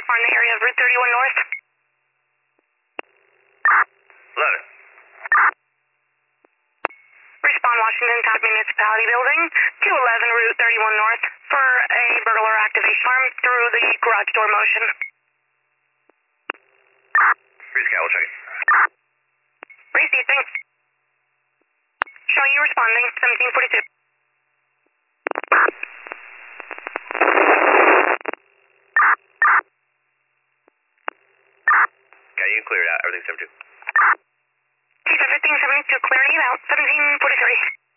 far in the area of Route 31 North? 11. Respond Washington County Municipality Building, 211 Route 31 North for a burglar activation alarm through the garage door motion. Breeze Cat, we'll check it. Receiving. Showing you responding, 1742. Okay, you can clear it out. Everything's 72. Chief, everything 72, clearing you out, 1743.